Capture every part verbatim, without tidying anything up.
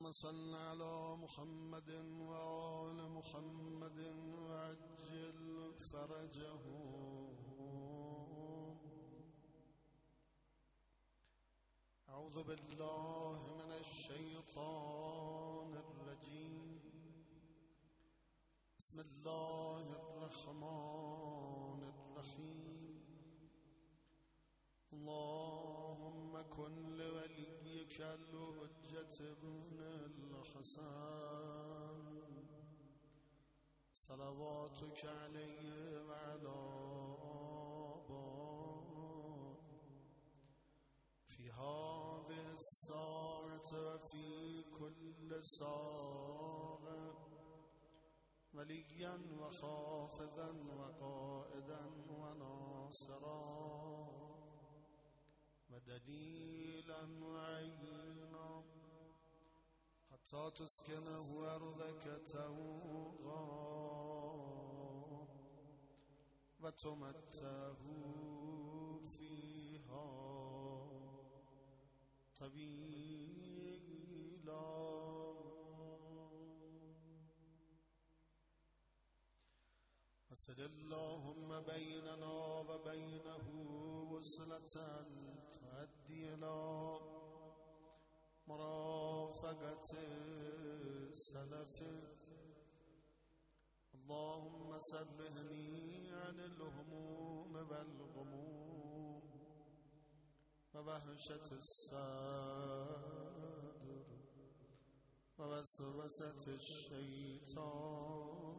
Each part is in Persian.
اللهم صل على محمد وآل محمد وعجل فرجهم. أعوذ بالله من الشيطان الرجيم. بسم الله الرحمن الرحيم. اللهم كن لوليك الحجة ابن الحسن صلواتك عليه وعلى آبائه في هذه الساعة وفي كل ساعة وليا وحافظا وقائدا وناصرا ودليلا وعينا حتى تسكنه أرضك توغا وتمتعه فيها طويلا. وصل اللهم بيننا وبينه وصلة تؤدي إلى مرافقة السلف. اللهم سلهني عن الهموم والغموم ووهشة الصدر ووسوسة الشيطان.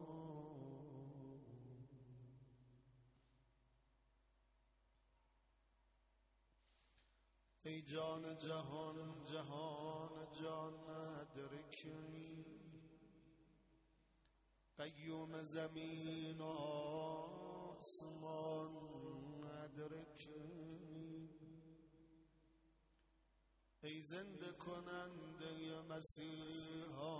ای جان جهان جهان جان ادرکنی، قیوم زمین و آسمان ادرکنی. ای زنده کننده مسیحا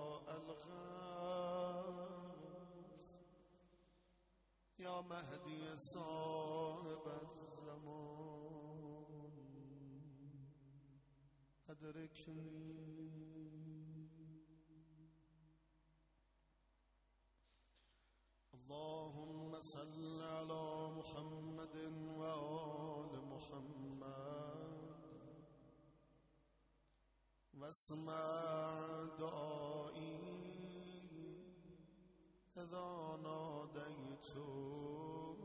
الغوث، یا مهدی صاحب الزمان ادرکنی. اللهم صل على محمد وآل محمد واسمع دعائي إذا ناديتك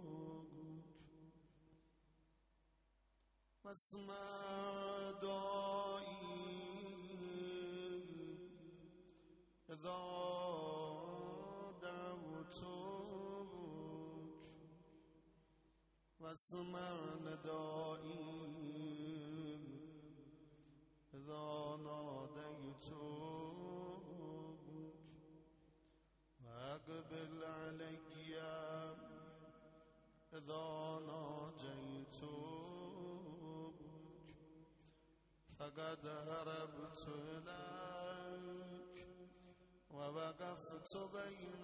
واسمع دعائي إذا دعوتك واسمع ندائي إذا ناديتك وأقبل علي إذا ناجيتك فقد هربت إليك ووقفت بين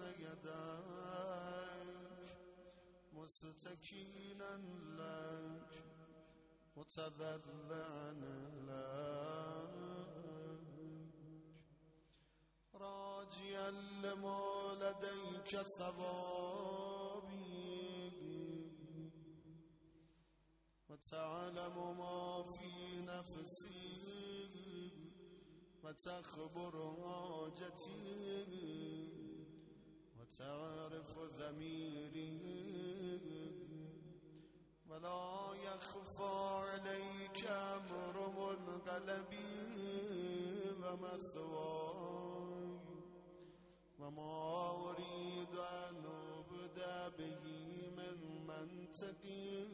يديك مستكينا لك متذرعا لك راجيا لما لديك ثوابي وتعلم ما في نفسي وتخبر حاجتي وتعرف ضميري ولا يخفى عليك أمر منقلبي ومثواي وما أريد أن أبدأ به من منطقي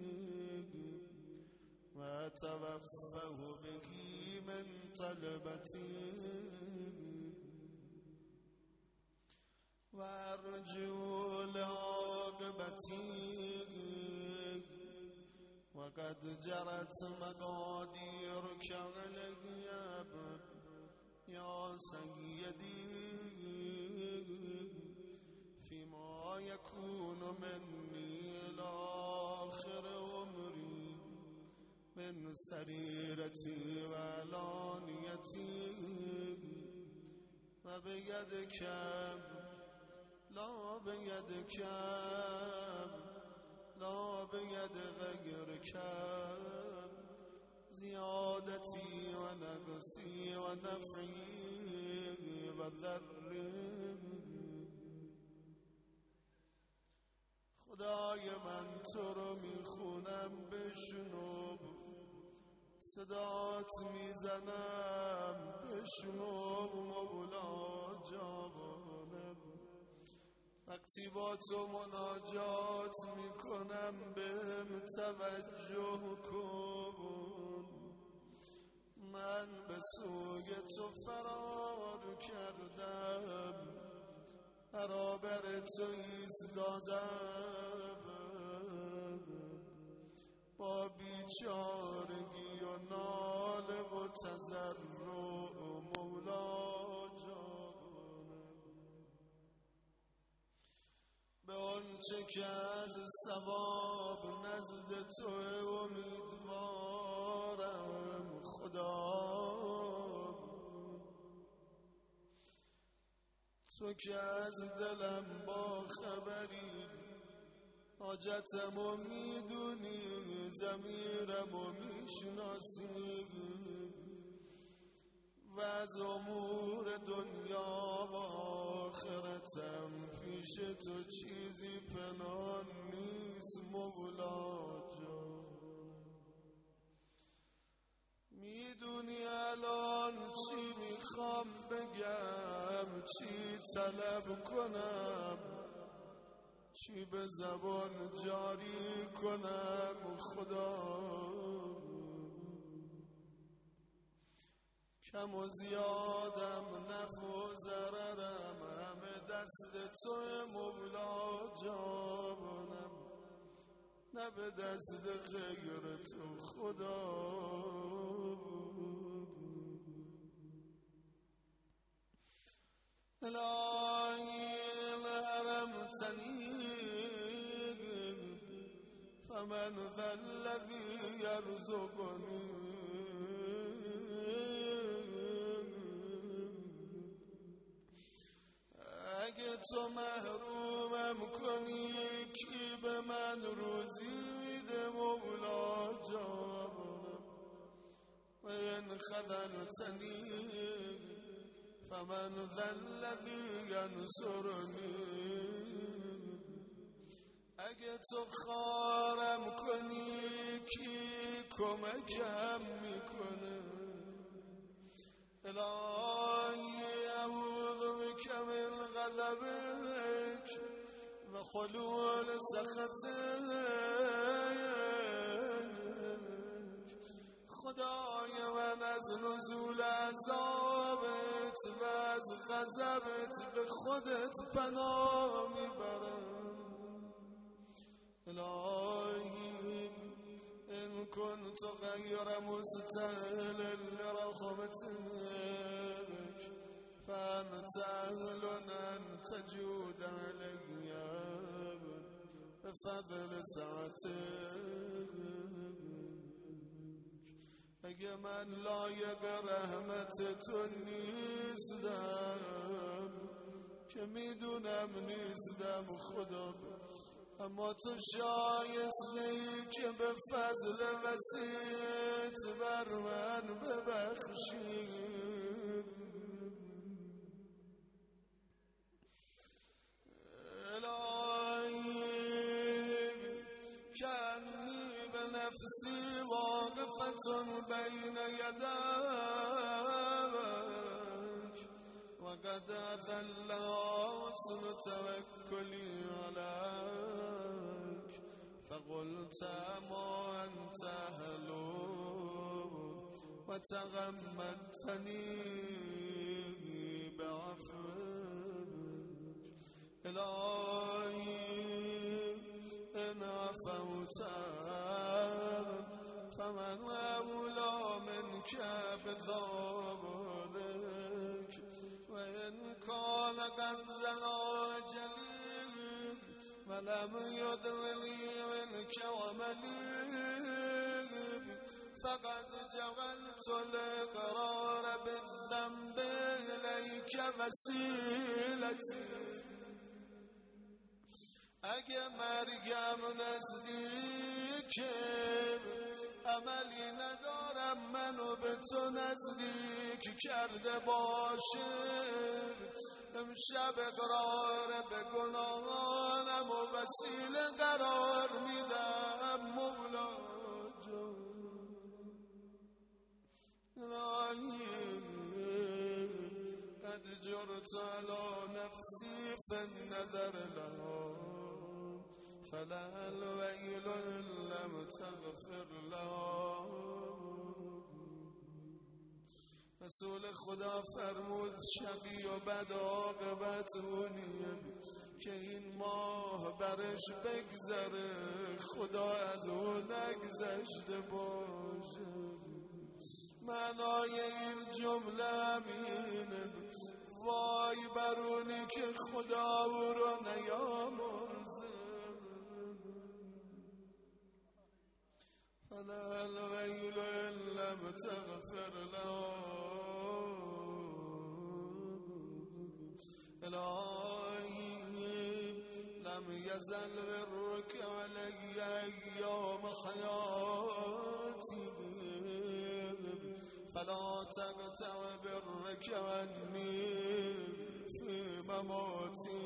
وأتوفه به من طلبتي وأرجو لعاقبتي وقد جرت مقاديرك علي يا سيدي فيما يكون مني إلى آخر عمري من سريرتي وعلانيتي بيدكم لا بيدكم لا بيد غيركم زيادتي ونقصي ونفعي وذري خدای من تو رو میخونم بشنو صدات میزنم بشنو مولا جانم وقتی با تو مناجات میکنم بهم توجه کن من به سوی تو فرار کردم برابر تو ایستادم با بیچارگی و ناله و تضرع مولا جانم به آنچه که از ثواب نزد تو امیدوارم خدا تو که از دلم با خبری حاجتمو میدونی ضمیرمو میشناسی و از امور دنیا و آخرتم پیش تو چیزی پنهان نیست مولا جان میدونی الان چی میخوام بگم چی طلب کنم چی به زبان جاری کنم خدا کم و زیادم نفع و ضررم همه دست تو مولا جانم نه به دست غیر تو خدا الهی حرمتنی فمن ذا الذي يرزقني اگه تو محرومم کنی کی به من روزی میده مولا جانم و این خذلتنی فمن ذا الذي ينصرني اگه تو خارم کنی کی کمکم میکنه الهی اعوذ بک من غضبک و خلول سخطک خدای من از نزول عذابت و از غضبت به خودت پناه میبرم الهی ان كنت غیر مستهل لرحمتك فانت اهل ان تجود علی بفضل سعتك اگه من لایق رحمت تو نیستم که میدونم نیستم خدا اما تو شایسته ای که به فضل وسیعت بر من ببخشی الهی کنی به نفسی واقفة بین یدیک وقد أذل حسن توكلي عليك فقلت ما أنت أهله وتغمدتني بعفوك إلهي إن عفوت فمن أولى منك بذلك وإن كان قد زنا جليل ولم يدلني منك عملي فقد جعلت الإقرار بالذنب إليك وسیلتی. اگه مرگم نزدیکه عملی ندارم منو به تو نزدیک کرده باشه. امشب اقرار به گناهانم و وسیله قرار میدم مولا جان. قد جرت على نفسي فالنذر لها فلا الويل إن لم تغفر لها. رسول خدا فرمود شقی و بد عاقبت اونیه که این ماه برش بگذره خدا از اون نگذشته باشه. معنای این جمله همینه وای برونی که خدا او رو نیامرزه. فلا الویل إن لم تغفر له. الهی لم يزل برك علي أيام حياتي فلا تقطع برك عني في مماتي.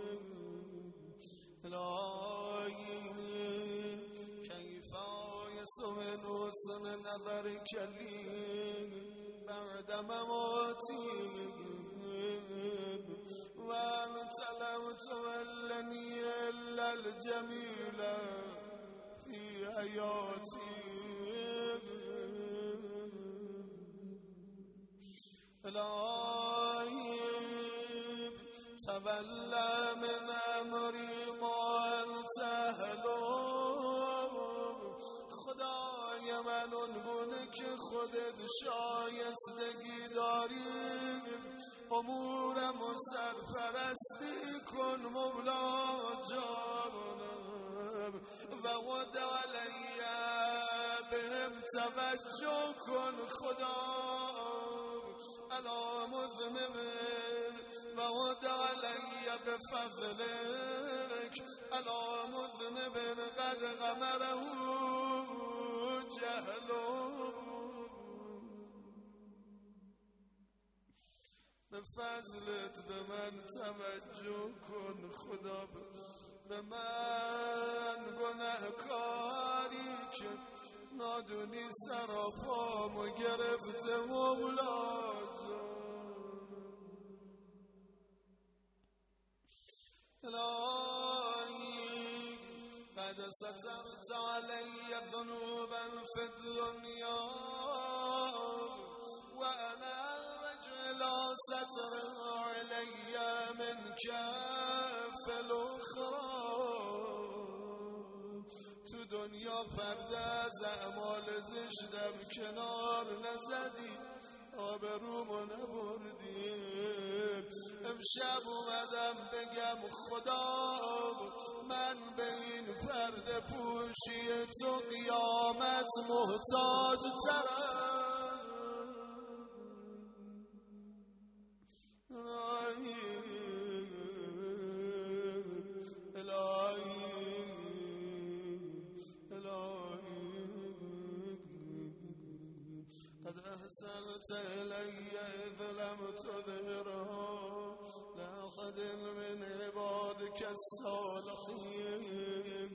الهی كيف آيس من حسن نظرك لي بعد مماتي وأنت لم تولني إلا الجميل في حياتي. الهی تولى من امری ما انت اهله. خدای من اون گونه که خودت شایستگی داری امورم و سرپرستی کن مولا جانم. و ود علی بهم توجه کن خدا علی مذنب و ود علی بفضلک علی مذنب قد غمره جهلو. به فضلت به من توجه کن خدا به من گناهکاری که نادونی سراپامو گرفته مولا جان. الهی قد سترت علی ذنوبا فی الدنیا و انا لا ستر علی من کف الاخرى. تو دنیا پرده از اعمال زشتم کنار نزدی آبرومو نبردی. امشب اومدم بگم خدا من به این پرده پوشی تو قیامت محتاج ترم. قد أحسنت إلي إذ لم تظهرها لأحد من عبادك الصالحين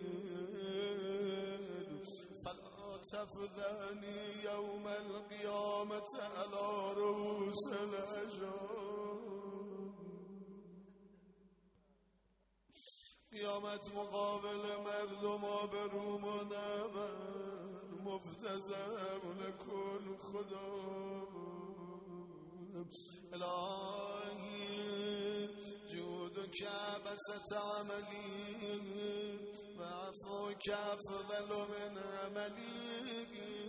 فلا تفذني يوم القيامة على رؤوس الأشهاد. قیامت مقابل مردم آبروم و نبر مفتزم نکن خدا. الهی جودک بسط عملی و عفوک افضل من عملی.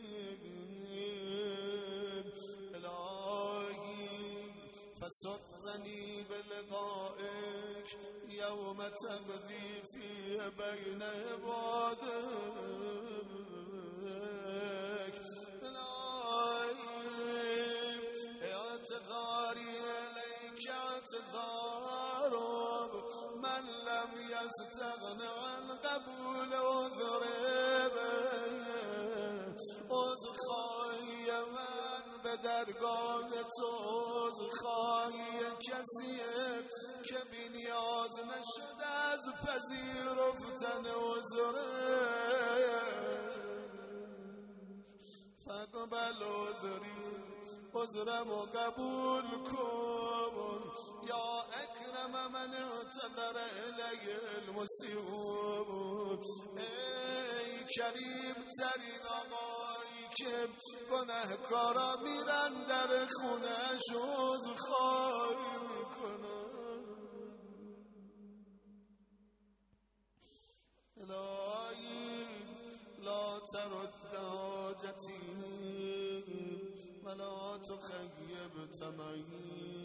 الهی فسرنی بلقائک یوم تقضی فی بین عبادک. الهی اعتذاری الیک اعتذارم من لم يستغن عن قبول عذره عذرخواهی من به درگاه تو عذرخواهی کسیه که بی نیاز نشده از پذیرفتن عذره فقبل عذری عذرم و قبول کن یا اکرم من اعتذر الی المسیء ای کریم ترین آقایی که گناهکارا میرن در خونه‌اش عذرخواهی میکنن الهی لا ترد حاجتی ولا تخيب تمعي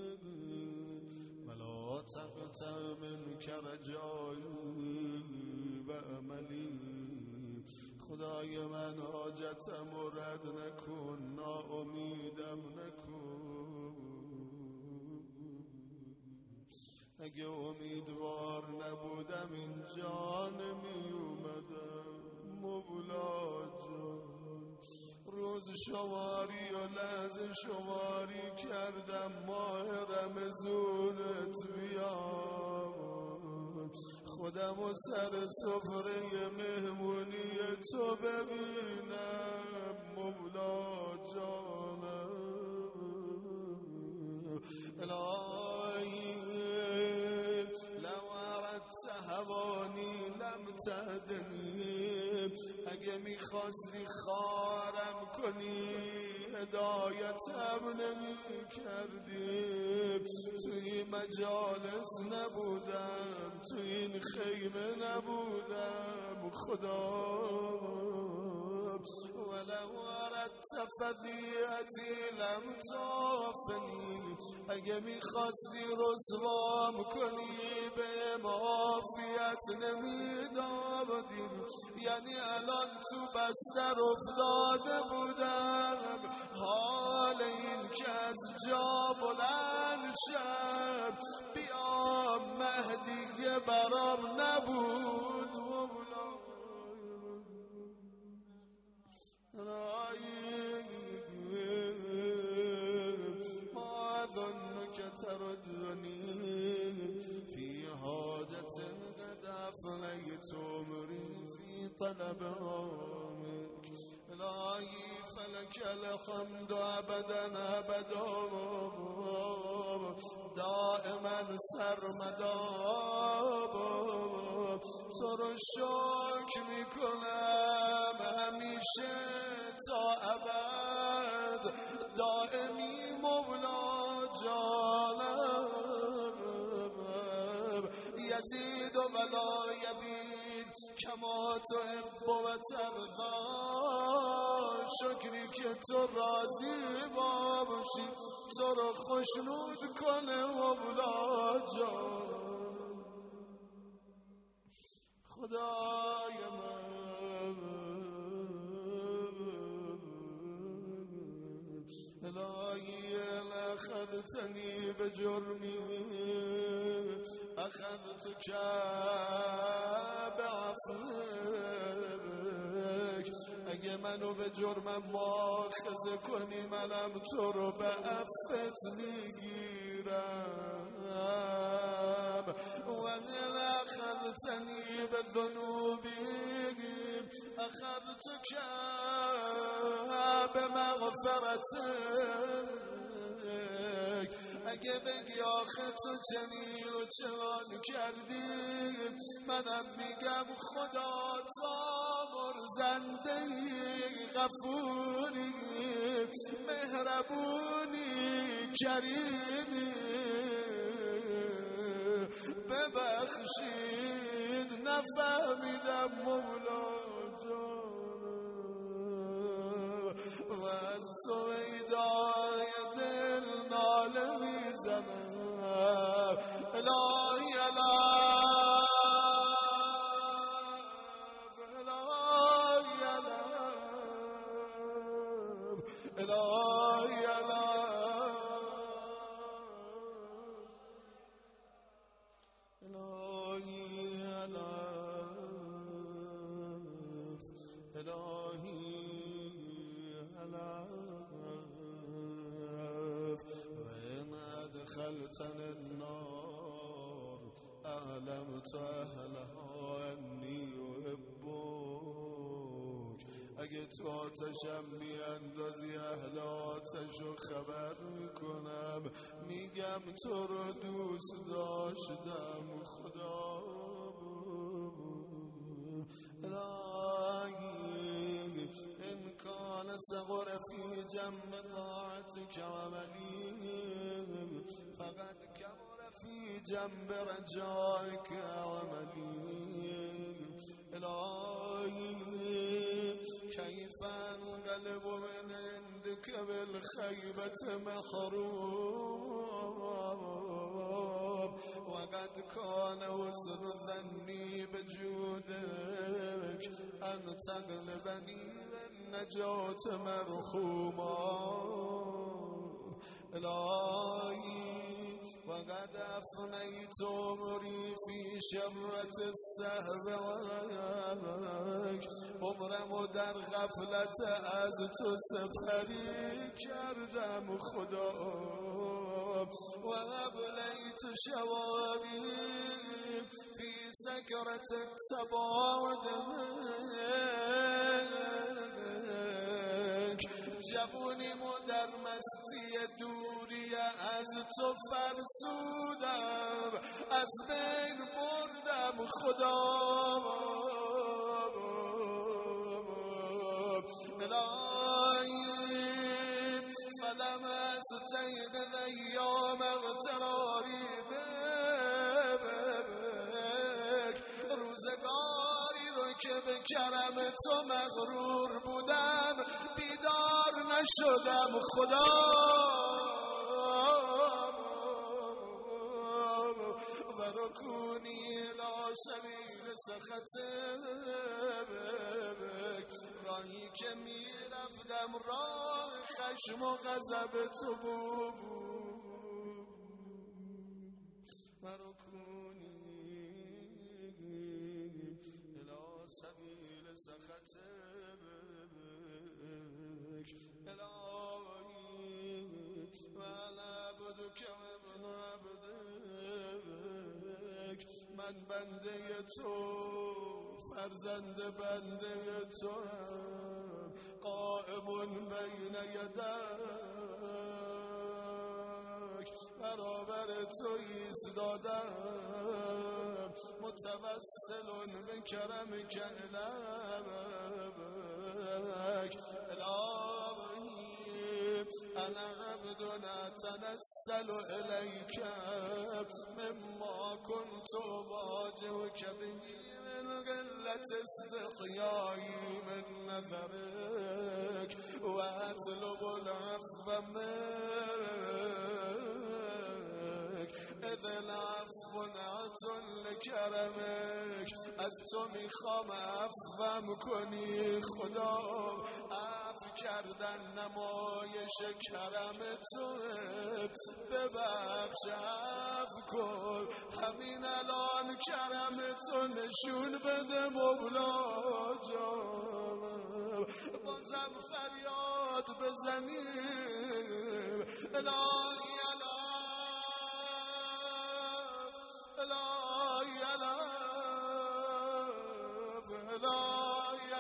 ولا تقطع منك رجائي وأملي خدای من حاجتم و رد نکن ناامیدم نکن اگه امیدوار نبودم اینجا نمی اومدم مولا جان روز شماری و لحظه شماری کردم ماه رمضونت بیاد خودم و سر سفره مهمونی تو ببینم مولا جانم الهی لو اردت هوانی لم تهدنی اگه میخواستی خارم کنی هدایتم نمی کردی توی مجالس نبودم توی این خیمه نبودم خدا ولو اردت فضیعتی لم تعافنی اگه میخواستی رسوام کنی به معافیت نمیدادی یعنی الان تو بستر افتاده بودم حال این که از جا بلند شم بیام مهدیه برام نبود ما ظنك تردني في حاجة قد أفنيت عمري في طلب عامك إلهي فلك الحمد أبدا أبدا دائما سرمدا تو رو شکر میکنم همیشه تا ابد دائمی مولا جانم یزید و ولا یبید کما تحب و ترضا شکری که تو راضی باشی تو رو خوشنود کنه مولا جان خدای من الهی اخذتنی به جرمی اخذتک به عفوک اگه منو به جرمم مؤاخذه کنی منم تو رو به عفت میگیرم و ان اخذتنی به ذنوبی اخذتک به مغفرتک اگه بگی آخه تو چنین و چنان کردی منم میگم خدا تا مرزندهی غفوری مهربونی کریمی ببخشید نفهمیدم مولا جانم و از سویدای دل ناله میزنم الهی علم الهی علم الهی علم دخلتن النار اعلمت اهلها انی احبک. اگه تو آتشم میاندازی اهل آتشو خبر میکنم، میگم تو رو دوست داشتم خدا. الهی ان کان صغر فی جنب طاعتک عملی فقد کبر فی جنب رجائک عملی. الهی کیف انقلب من عندك بالخیبة محروم وقد کان حسن ظنی بجودک ان تغلبنی بالنجاة مرحوما. الهی وقد افنیت عمری فی شرة السهو، عمرمو در غفلت از تو سپری کردم خدا. و ابلیت شوابی فی سکرة التباعد، جوونیمو در مستی دوری از تو فرسودم، از بین بردم خدا. الهی فلم استیقظ ایام اغتراری بک، روزگاری رو که به کرم تو مغرور بودم بیدار نشدم خدا. و رکونی لا سبیل سخطک، راهی که میرفتم راه خشم و غضب تو بود. و رکونی لا سبیل سخطک الهی و نعبدک و ابن عبدک. من بنده تو، فرزند بنده تو هم، قائمون بین یدک، برابر تو ایستادم، متوسل به کرمک الهک. الهی انا عبد اتنسل الیک مما كنت واجهک به من قلة استحیایی من نظرک و اطلب العفو منک اذ العفو نعت لکرمک. از تو میخوام عفوم کنی خدا، عفو کردن نمایش کرم تو، ببخش عفو کن همین الان کرم تو نشون بده مولا جانم. بازم فریاد بزنیم الهی الهی الهی الهی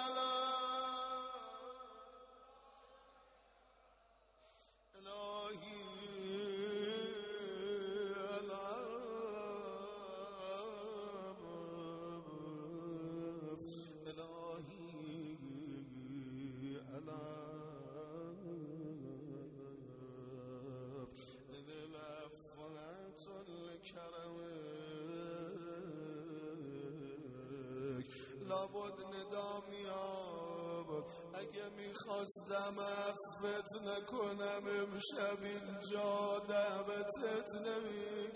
لابد ندا میاد اگه میخواستم عفوت نکنم امشب اینجا دعوتت نمی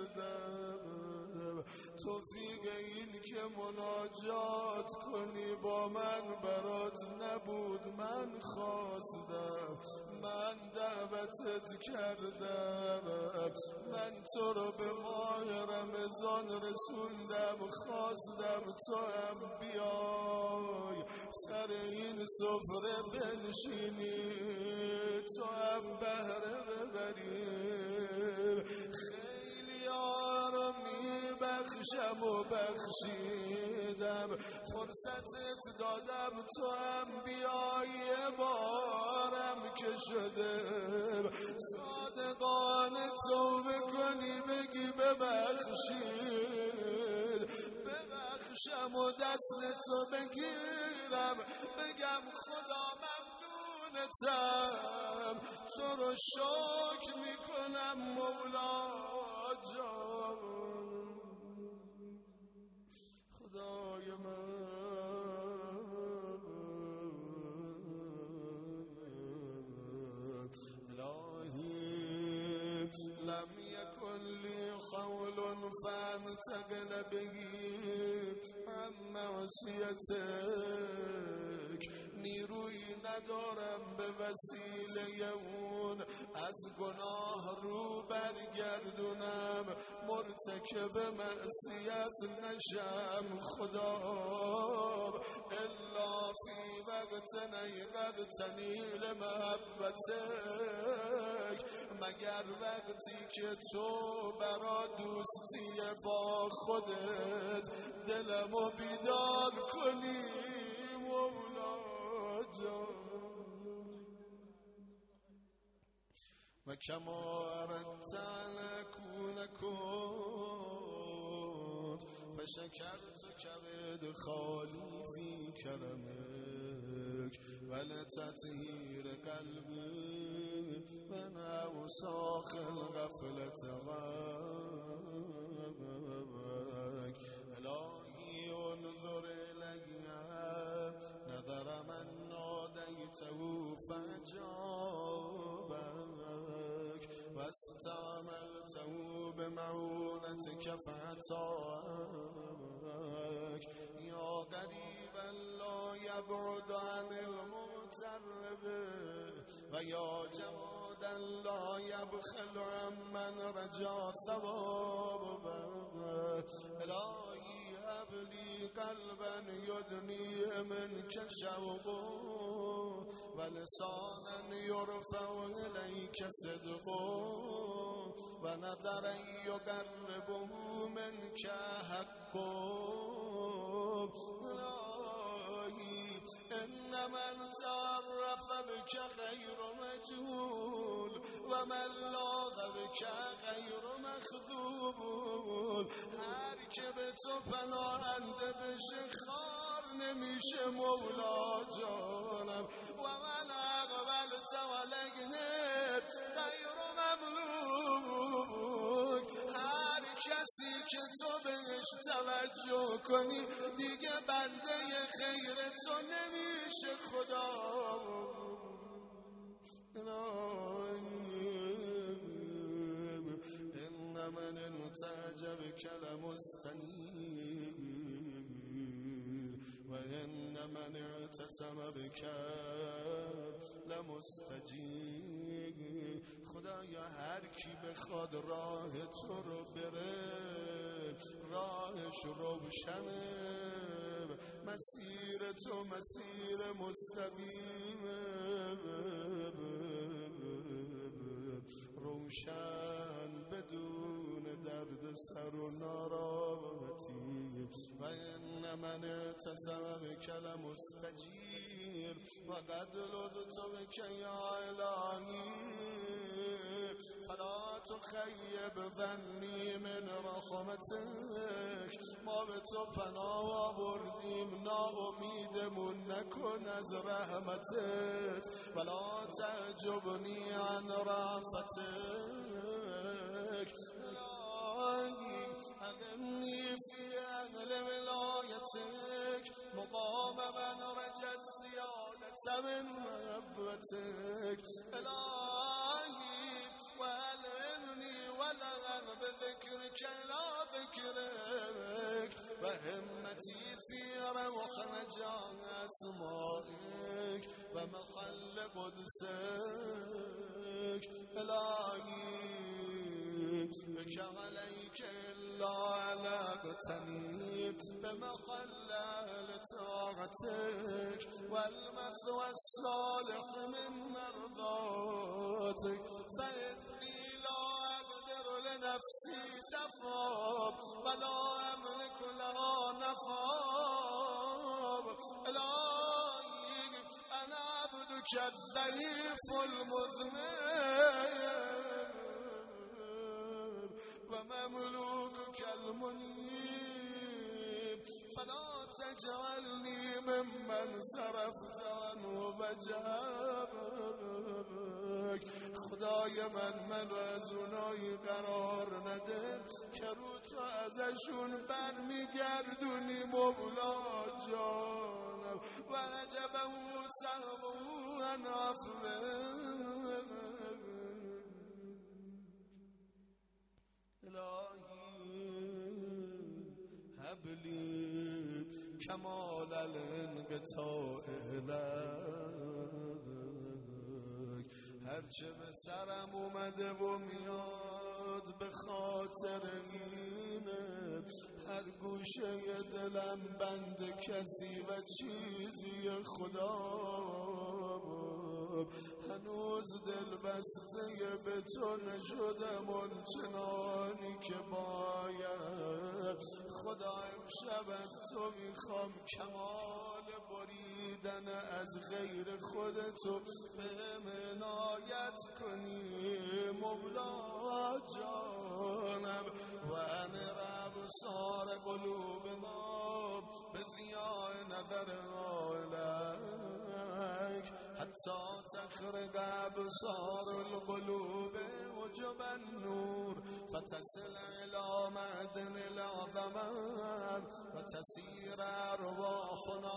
کردم. توفیق این که مناجات کنی با من برات نبود، من خواستم، من دعوتت کردم، من تو رو به ماه رمضان رسوندم، خواستم تو هم بیای سر این سفره بنشینی، تو هم بهره ببری. بخشم و بخشیدم، فرصتت دادم تو هم بیای بارم که شدم، صادقانه توبه کنی بگی ببخشید، ببخشم و دست تو بگیرم بگم خدا ممنونتم، تو رو شکر میکنم مولا جان. خدای من الهی لم یکن لی قول فانتقل به عن معصیتک، نیرویی ندارم به وسیله اون از گناه رو برگردونم، مرتکب معصیت نشم خدا، الا فی وقت نیقظتنی لمحبتک، مگر وقتی که تو برا دوستی با خودت دلمو بیدار کنی مولا جان. و کما اردت ان اکون کنت فشکرت کبد خالی فی کرمک ولتطهیر قلبی من اوساخ الغفلة غیرک. الهی انظر الی نظر من نادیته فاجابک واستعملته بمعونتك فعطاک. یا قریبا لا یبعد عن المغترب و یا جوادا لا یبخل عمن رجا ثوابک. الهی هب لی قلبا یدنی منک شوقه و لسانا یرفع الیک صدقه و نظرا یقربه منک حقه. الهی ان من تعرف بک غیر مجهول و من لاغ بک غیر مخذول. هر که به تو پناهنده بشه خار نمیشه مولا جانم، و من اقبلت ولگنت غیر مملوک. هر کسی که تو بهش توجه کنی دیگه بنده خیر تو نمیشه خدا. ان من انتعجب لمستنیر و ان من اعتصم بک لمستجیر. خدایا هر کی بخواد راه تو رو بره راهش روشنه، مسیر تو مسیر مستقیمه روشن بدون درد سر و ناراحتی. و ان من اعتصم بک لمستجیر و قد لذت بک یا الهی فلا تخیب ظنی من رحمتک. ما به تو پناه آوردیم ناامیدمون نکن از رحمتت، ولا تعجبنی عن رأفتک. الهی اقمنی فی اهل ولایتک مقام من رجا الزیادة من محبتک. الهی وألهمني ولغا بذكرك لا ذكرك و همتي في روح نجاة أسمائك و محل قدسك. الهي بك عليك إلا علاقتني بمحل أهل طاعتك والمثوى الصالح من مرضاتك. فإني لا أقدر نفسی دفا ولا املك لها نفا الهی انا عبدك الضعیف المذنب و مملوكك المنیب فلا تجعلني ممن صرفت عنه وجهك خدای من منو از اونایی قرار نده که رو تو ازشون برمیگردونی مولا جانم و عجبه سهو عن عفوك الهی هب لی کمال الانقطاع لک هرچه به سرم اومده و میاد به خاطر اینه هر گوشه دلم بند کسی و چیزی خدا هنوز دل بسته به تو نشدم اونچنانی که باید خدا امشب از تو میخوام کمال بریدن از غیر خودتو به عنایت کنی مولا جانم و انر ابصار قلوبنا به ضیاء نظر الک حتی تخرج ابصار القلوب وجب النور فتصل الى معدن العظمه و تسیر ارواحنا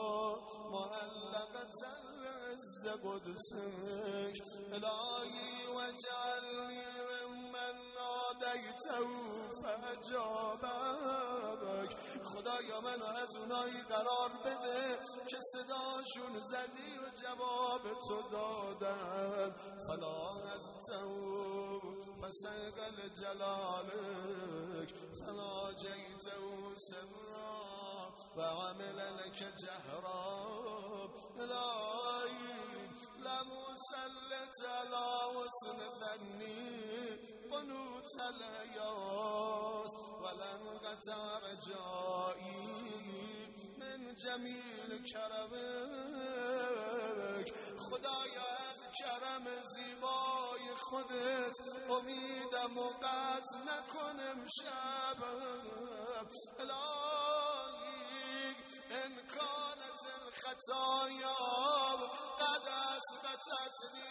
معلقه عز قدسک الهی واجعلني ممن نادیته فاجابک خدایا منو از اونایی قرار بده که صداشون زدی و جواب تو دادن فلا ازته فسقل جلالک فلا جیته سرا و عمل لك جهرا الهی لمسلط على حسن ظنی قنوت الیاس ولن قطع رجائی من جمیل کرمک خدایا از کرم زیبای خودت امیدم و قطع نکنم شب الهی ان کانت الخطایا قد اسقطتنی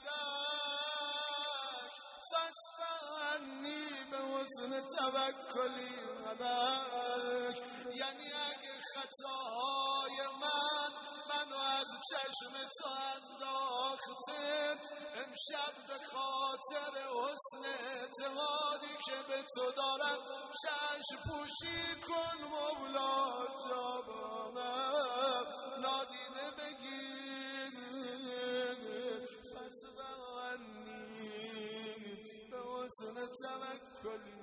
لدک فاصفح عنی به حسن توکلی علیک یعنی اگه خطاهای من منو از چشم تو انداخته امشب به خاطر حسن اعتمادی که به تو دارم چشم پوشی کن مولا جانم نادیده بگیر فاصفح عنی به حسن توکلی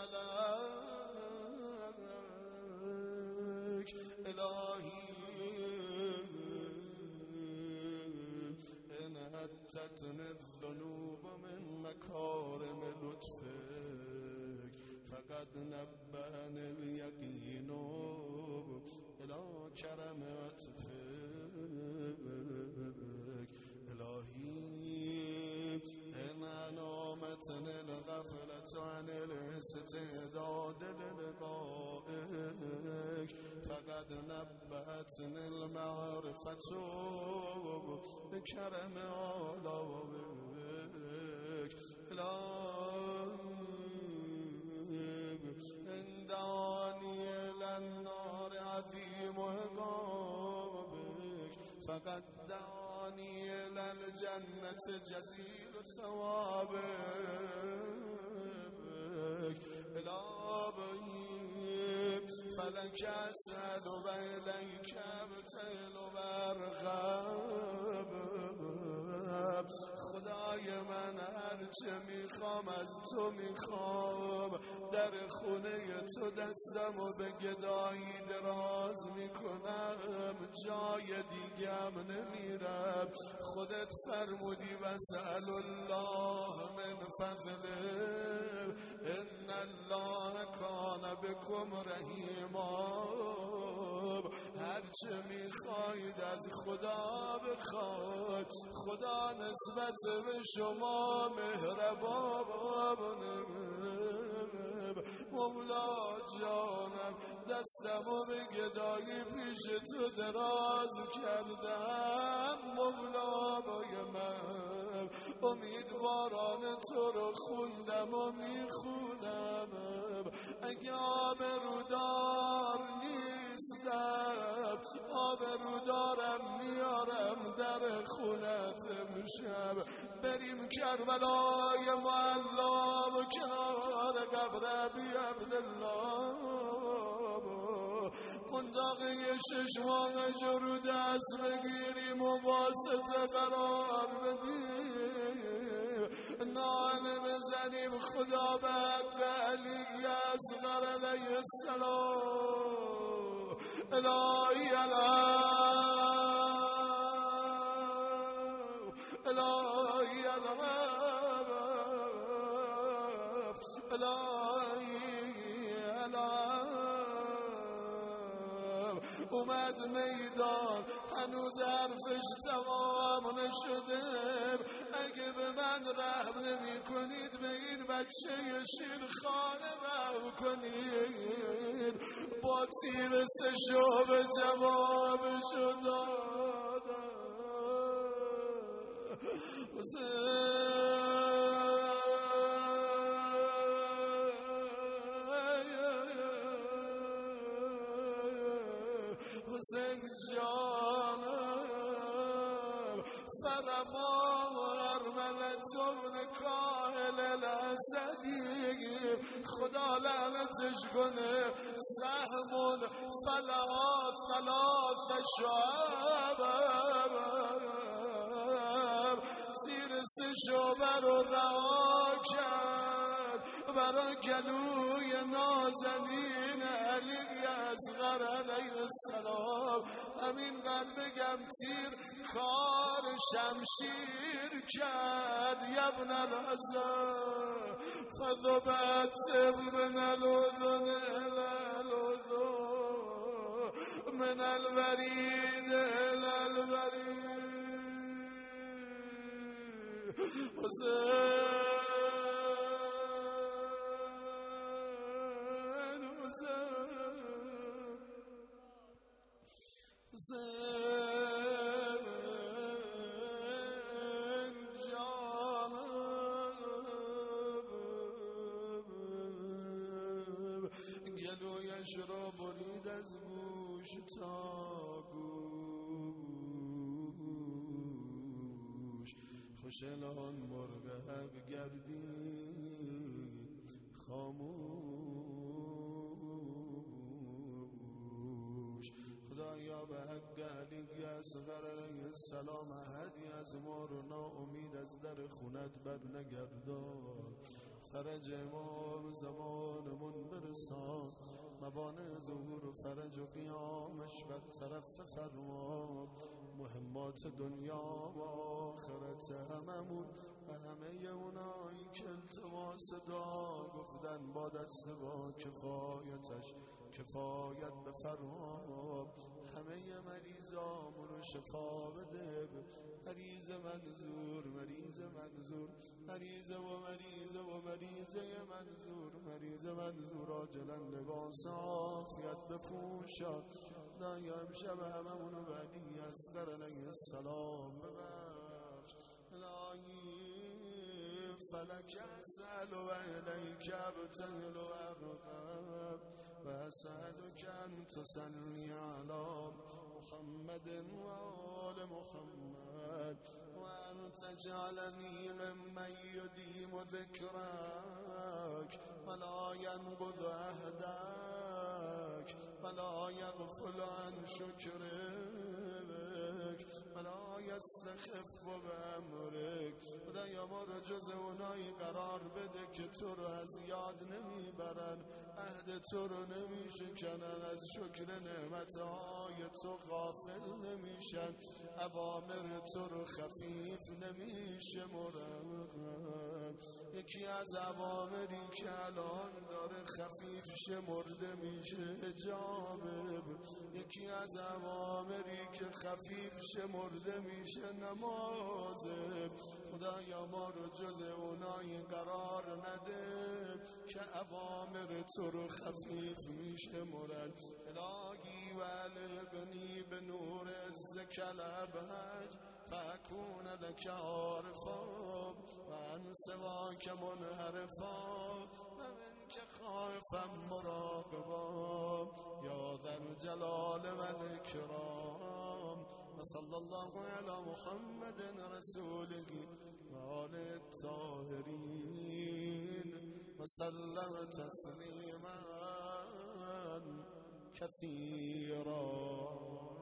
علیک الهی ان حتتنی الذنوب من مکارم لطفک فقد نبهنی الیقین الی کرم عطفک الهی ان انامتنی الغفلة عن الاستعداد للقائک فقد نبهتنی المعرفة بکرم آلائک الهی ان دعانی الی النار عظیم عقابک فقد دعانی الی الجنة جزیل ثوابک الهی فلک اسأل و الیک ابتهل و ارغب خدای من هرچه میخوام از تو میخوام در خونه تو دستم و به گدایی دراز میکنم جای دیگم نمیرم خودت فرمودی وسأل الله من فضله الله کان بکم رحیما. هرچه میخواید از خدا بخواید، خدا نسبت به شما مهربانه. مولا جانم دستمو به گدایی پیش تو دراز کردم. مولا بای من امیدواران تو رو خوندم و میخونم. اگه آبرودار نیستم، آبرودارم میارم در خونت امشب. بریم کربلای معلا و کنار قبر ابی عبدالله قنداقه شش ماه جرو دست بگیریم و واسطه قرار بدیم، ناله بزنیم خدا بعد علی اصغر علیه السلام. الهی الهی الهی الهی الهی اومد میدان، هنوز حرفش تمام نشده. اگه به من رحم نمی کنید به این بچه شیرخانه رحم کنید. با تیر سشو به جوابشو دادم. حسین جانم فرمان ارملتون کاهل الاسدی، خدا لعنتش کنه. سهمون فلها ثلاث شعب، زیر سه شعبه رو رها کرد برا گلوی نازنین علی اصغر علیه السلام. همین قد بگم تیر کار شمشیر کرد. یبن الحسن فذبت من الأذن إلى الأذن من الورید إلى الورید. حسین حسین جانم گلویش را برید از گوش تا گوش. خوش الان مرغ حق گردید خاموش. خدایا به حق علی اصغر علیه السلام احدی از ما رو ناامید از در خونت بر نگردان. فرج امام زمانمون برسان، موانع ظهور و فرج و قیامش بر طرف فرما. مهمات دنیا و آخرت هممون و همه اونایی که التماس دعا گفتن با دست با کفایتش کفایت بفرما. همه مریضامون رو شفا بده. مریض منظور مریض منظور مریض و مریض و مریض منظور مریض منظور عاجلا لباس عافیت بپوشاد. خدایا امشب هممونو به علی اصغر علیه السلام ببخش. الهی فلک اسأل و الیک ابتهل و ارغب و اسألک ان تصلی علی محمد و آل محمد و ان تجعلنی ممن یدیم ذکرک ولا ینقض عهدک ولا یغفل عن شکرک ولا یستخف بامرک. خدایا ما رو جز اونایی قرار بده که تو رو از یاد نمیبرن، عهد تو رو نمیشکنن، از شکر نعمتهای تو غافل نمیشن، اوامر تو رو خفیف نمیشمرن. یکی از عوامری که الان داره خفیف شمرده میشه حجابه. یکی از عوامری که خفیف شمرده میشه نمازه. خدایا ما رو جز اونایی قرار نده که اوامر تو رو خفیف میشه مرن. الهی و القنی به نور عزک الابهج فاکون لک عارفا و عن سواک منحرفا و منک خائفا مراقبا یا ذا الجلال و الاکرام. و صلی الله علی محمد رسوله و آل الطاهرین و سلم تسلیما کثیرا.